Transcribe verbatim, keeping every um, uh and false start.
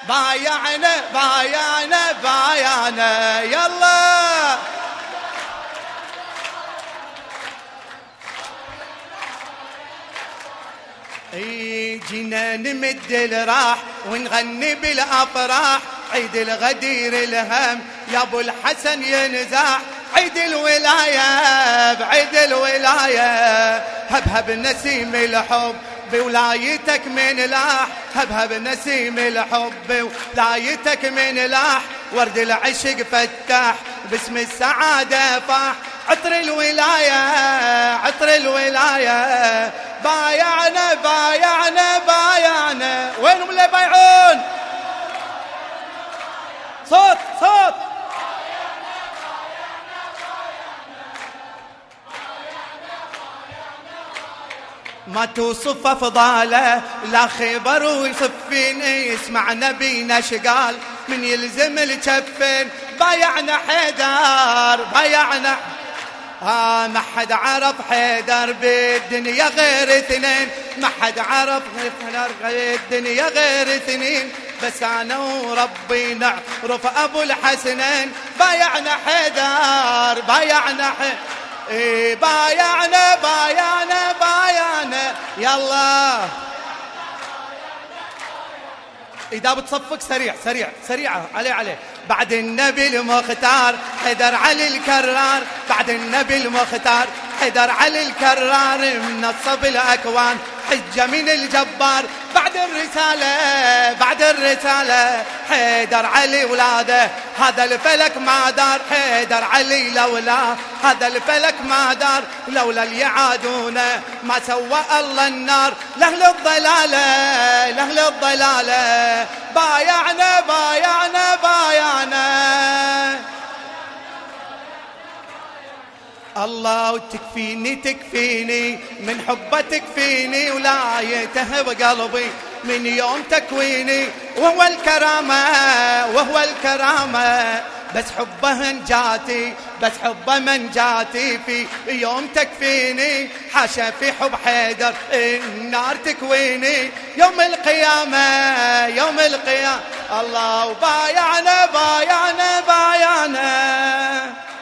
بايعنا بايعنا بايعنا يلا. اي جينا نمد الراح ونغني بالافراح، عيد الغدير الهم يا ابو الحسن ينزاح، عيد الولايه بعيد الولايه، هبهب نسيم الحب بولايتك من لاح، هبهب نسيم الحب بولايتك من لاح، ورد العشق فتح باسم السعاده فاح، عطر الولايه عطر الولايه، بايعنا بايعنا بايعنا. وينهم اللي بايعون؟ صوت صوت. ما توصف افضاله لا خبر ويصفين، يسمع نبينا شقال من يلزم الجفين، بايعنا حيدر بايعنا. آه ما حد عرف حيدر بالدنيا غير اثنين، ما حد عرف حيدر بالدنيا غير اثنين، بس انا وربي نعرف ابو الحسنين، بايعنا حيدر بايعنا حيدر. إيه بايعنا بايعنا بايعنا يلا. إذا بتصفق سريع سريع سريعة عليه عليه. بعد النبي المختار حيدر علي الكرار، بعد النبي المختار حيدر علي الكرار، منصب الأكوان حجة من الجبار، بعد الرسالة بعد الرسالة حيدر علي ولاده، هذا الفلك ما دار حيدر علي لولا، هذا الفلك ما دار لولا اللي يعادونه، ما سوى الله النار لأهل الضلالة لأهل الضلالة، بايعنا بايعنا بايعنا. الله تكفيني تكفيني من حبه تكفيني، ولايته بقلبي من يوم تكويني، وهو الكرامة وهو الكرامة، بس حبه نجاتي بس حبه من جاتي، في يوم تكفيني حاشا في حب حيدر النار تكويني، يوم القيامة يوم القيامة. الله بايعنا بايعنا بايعنا.